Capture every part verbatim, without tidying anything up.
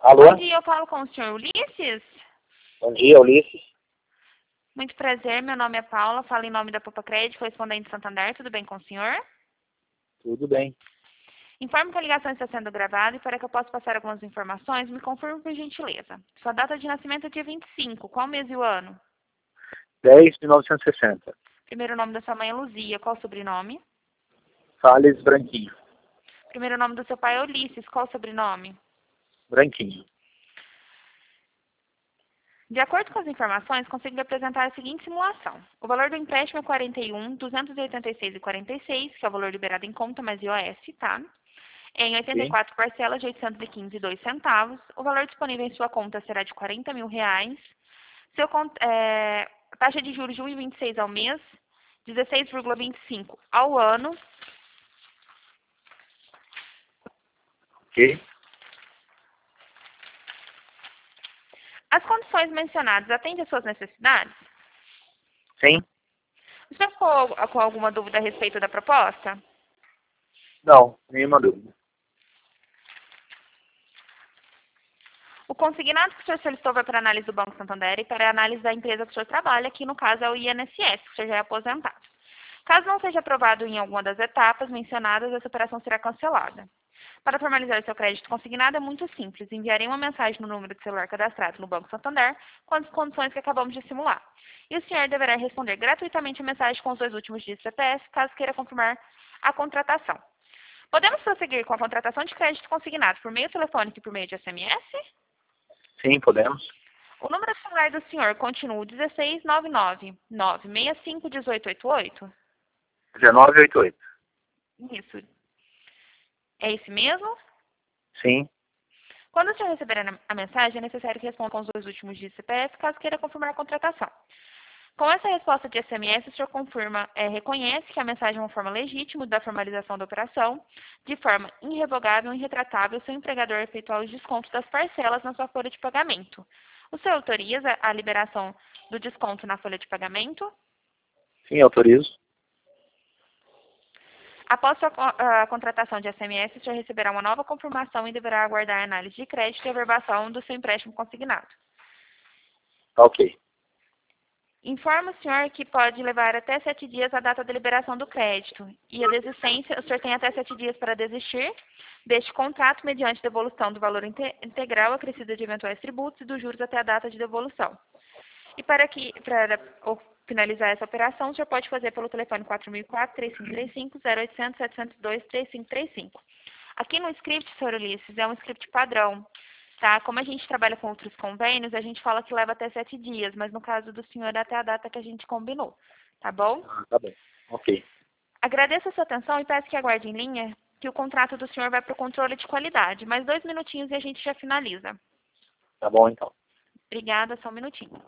Alô? Bom dia, eu falo com o senhor Ulisses. Bom dia, Ulisses. Muito prazer, meu nome é Paula, falo em nome da Popa Crédito, correspondente Santander, tudo bem com o senhor? Tudo bem. Informo que a ligação está sendo gravada e para que eu possa passar algumas informações, me confirme por gentileza. Sua data de nascimento é dia vinte e cinco, qual mês e o ano? dez de mil novecentos e sessenta. Primeiro nome da sua mãe é Luzia, qual o sobrenome? Salles Branquinho. Primeiro nome do seu pai é Ulisses, qual o sobrenome? Branquinho. De acordo com as informações, consigo lhe apresentar a seguinte simulação. O valor do empréstimo é quarenta e um mil duzentos e oitenta e seis reais e quarenta e seis centavos, que é o valor liberado em conta mais I O F, tá? Em oitenta e quatro parcelas de oitocentos e quinze reais e dois centavos. O valor disponível em sua conta será de quarenta mil reais. Seu, é, taxa de juros de um vírgula vinte e seis ao mês, dezesseis vírgula vinte e cinco ao ano. Ok. As condições mencionadas atendem às suas necessidades? Sim? Você ficou com alguma dúvida a respeito da proposta? Não, nenhuma dúvida. O consignado que o senhor solicitou vai para a análise do Banco Santander e para a análise da empresa que o senhor trabalha, que no caso é o I N S S, que o senhor já é aposentado. Caso não seja aprovado em alguma das etapas mencionadas, essa operação será cancelada. Para formalizar seu crédito consignado é muito simples. Enviarei uma mensagem no número de celular cadastrado no Banco Santander com as condições que acabamos de simular. E o senhor deverá responder gratuitamente a mensagem com os dois últimos dígitos do C P F, caso queira confirmar a contratação. Podemos prosseguir com a contratação de crédito consignado por meio telefônico e por meio de S M S? Sim, podemos. O número de celular do senhor continua o dezesseis nove nove nove seis cinco um oito oito oito? dezenove oitenta e oito. Isso. É esse mesmo? Sim. Quando o senhor receber a a mensagem, é necessário que responda com os dois últimos dígitos do C P F, caso queira confirmar a contratação. Com essa resposta de S M S, o senhor confirma, é, reconhece que a mensagem é uma forma legítima da formalização da operação, de forma irrevogável e irretratável, seu empregador efetuar os descontos das parcelas na sua folha de pagamento. O senhor autoriza a liberação do desconto na folha de pagamento? Sim, autorizo. Após sua a contratação de S M S, o senhor receberá uma nova confirmação e deverá aguardar a análise de crédito e a averbação do seu empréstimo consignado. Ok. Informa o senhor que pode levar até sete dias a data da liberação do crédito. E a desistência, o senhor tem até sete dias para desistir deste contrato mediante devolução do valor inte- integral acrescido de eventuais tributos e dos juros até a data de devolução. E para, que, para o- finalizar essa operação, o senhor pode fazer pelo telefone quatro mil e quatro, três cinco três cinco, zero oitocentos, setecentos e dois, três cinco três cinco. Aqui no script, senhor Ulisses, é um script padrão. Tá? Como a gente trabalha com outros convênios, a gente fala que leva até sete dias, mas no caso do senhor é até a data que a gente combinou. Tá bom? Ah, tá bom. Ok. Agradeço a sua atenção e peço que aguarde em linha que o contrato do senhor vai para o controle de qualidade. Mais dois minutinhos e a gente já finaliza. Tá bom, então. Obrigada, só um minutinho.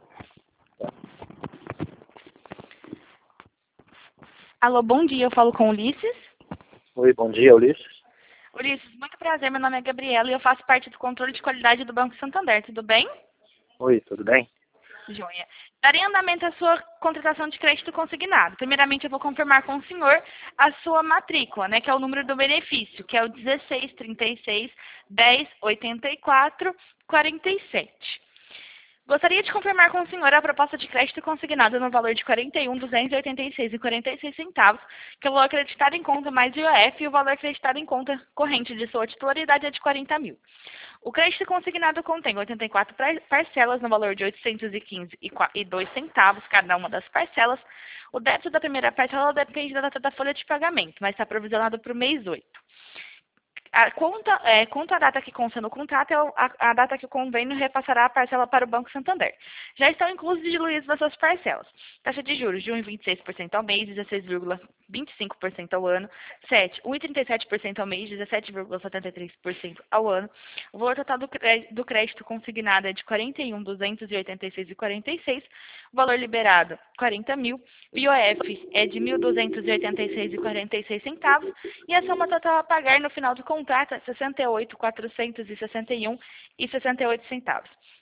Alô, bom dia, eu falo com o Ulisses. Oi, bom dia, Ulisses. Ulisses, muito prazer, meu nome é Gabriela e eu faço parte do controle de qualidade do Banco Santander, tudo bem? Oi, tudo bem? Joia. Darei andamento à sua contratação de crédito consignado. Primeiramente, eu vou confirmar com o senhor a sua matrícula, né, que é o número do benefício, que é o dezesseis, trinta e seis, dez, oitenta e quatro, quarenta e sete. Gostaria de confirmar com o senhor a proposta de crédito consignada no valor de quarenta e um mil duzentos e oitenta e seis reais e quarenta e seis centavos, que é o valor acreditado em conta mais I O F, e o valor acreditado em conta corrente de sua titularidade é de quarenta mil. O crédito consignado contém oitenta e quatro parcelas no valor de oitocentos e quinze reais e dois centavos cada uma das parcelas. O débito da primeira parcela depende da data da folha de pagamento, mas está provisionado para o mês oito. A conta, é, conta a data que consta no contrato é a, a data que o convênio repassará a parcela para o Banco Santander. Já estão inclusos e diluídos nas suas parcelas. Taxa de juros de um vírgula vinte e seis por cento ao mês, dezesseis vírgula vinte e cinco por cento ao ano. sete, um vírgula trinta e sete por cento ao mês, dezessete vírgula setenta e três por cento ao ano. O valor total do crédito, do crédito consignado é de quarenta e um mil duzentos e oitenta e seis reais e quarenta e seis. O valor liberado, quarenta mil. O I O F é de mil duzentos e oitenta e seis reais e quarenta e seis centavos. E a soma total a pagar no final do contrato é sessenta e oito mil quatrocentos e sessenta e um reais e sessenta e oito centavos.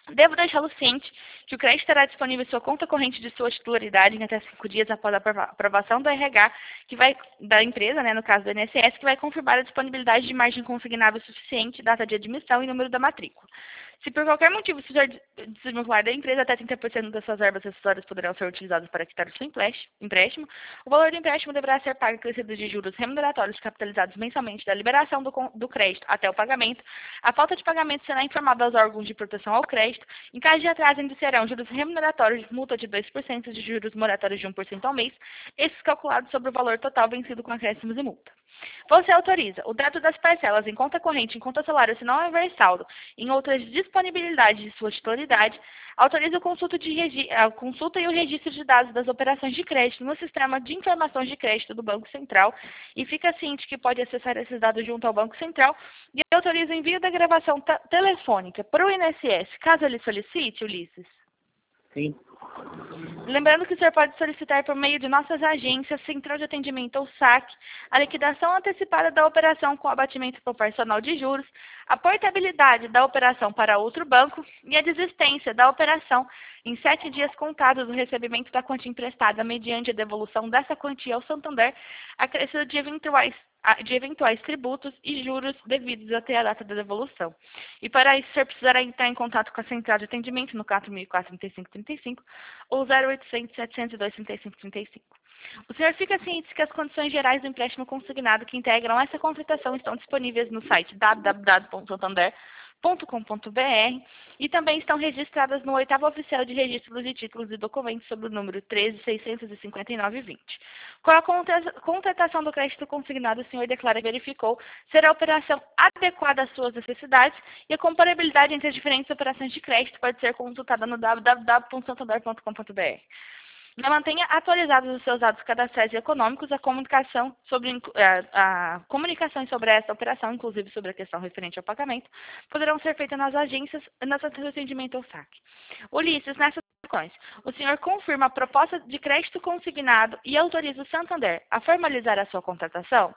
Devo deixá-lo ciente que o crédito estará disponível em sua conta corrente de sua titularidade em até cinco dias após a aprova- aprovação do R H que vai, da empresa, né, no caso do I N S S, que vai confirmar a disponibilidade de margem consignável suficiente, data de admissão e número da matrícula. Se por qualquer motivo se precisar de- desvincular da empresa, até trinta por cento das suas verbas acessórias poderão ser utilizadas para quitar o seu emprés- empréstimo. O valor do empréstimo deverá ser pago acrescido de juros remuneratórios capitalizados mensalmente da liberação do, con- do crédito até o pagamento. A falta de pagamento será informada aos órgãos de proteção ao crédito. Em caso de atraso, ainda serão juros remuneratórios, multa de dois por cento de juros moratórios de um por cento ao mês, esses calculados sobre o valor total vencido com acréscimos e multa. Você autoriza o débito das parcelas em conta corrente, em conta salário, se não houver saldo, em outras disponibilidades de sua titularidade, autoriza o consulta, de regi a consulta e o registro de dados das operações de crédito no sistema de informações de crédito do Banco Central e fica ciente que pode acessar esses dados junto ao Banco Central e autoriza o envio da gravação telefônica para o I N S S, caso ele solicite, Ulisses. Sim. Lembrando que o senhor pode solicitar por meio de nossas agências, Central de Atendimento ou S A C, a liquidação antecipada da operação com abatimento proporcional de juros, a portabilidade da operação para outro banco e a desistência da operação em sete dias contados do recebimento da quantia emprestada mediante a devolução dessa quantia ao Santander, acrescido de eventuais de eventuais tributos e juros devidos até a data da devolução. E para isso, o senhor precisará entrar em contato com a Central de Atendimento no quatro mil e quatro, trinta e cinco, trinta e cinco ou zero oitocentos, setecentos e dois, trinta e cinco, trinta e cinco. O senhor fica ciente que as condições gerais do empréstimo consignado que integram essa contratação estão disponíveis no site w w w ponto santander ponto com ponto b r e também estão registradas no oitavo oficial de registros de títulos e documentos sob o número treze mil seiscentos e cinquenta e nove vinte. Com a contratação do crédito consignado, o senhor declara e verificou ser a operação adequada às suas necessidades e a comparabilidade entre as diferentes operações de crédito pode ser consultada no w w w ponto santander ponto com ponto b r. Mantenha atualizados os seus dados cadastrais e econômicos, a comunicação sobre a, a comunicações sobre esta operação, inclusive sobre a questão referente ao pagamento, poderão ser feitas nas agências, nas centrais de atendimento ou S A C. Ulisses, nessas questões, o senhor confirma a proposta de crédito consignado e autoriza o Santander a formalizar a sua contratação?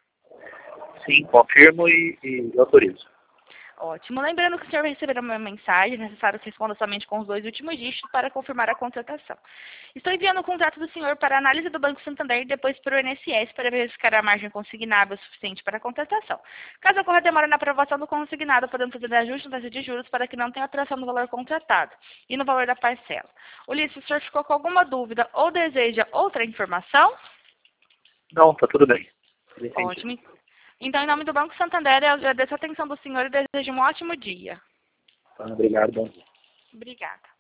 Sim, confirmo e, e autorizo. Ótimo. Lembrando que o senhor receberá uma mensagem, é necessário que responda somente com os dois últimos dígitos para confirmar a contratação. Estou enviando o contrato do senhor para análise do Banco Santander e depois para o I N S S para verificar a margem consignável suficiente para a contratação. Caso ocorra demora na aprovação do consignado, podemos fazer ajuste na taxa de juros para que não tenha alteração no valor contratado e no valor da parcela. Ulisses, o senhor ficou com alguma dúvida ou deseja outra informação? Não, está tudo bem. Entendi. Ótimo. Então, em nome do Banco Santander, eu agradeço a atenção do senhor e desejo um ótimo dia. Tá, obrigado, bom dia. Obrigada.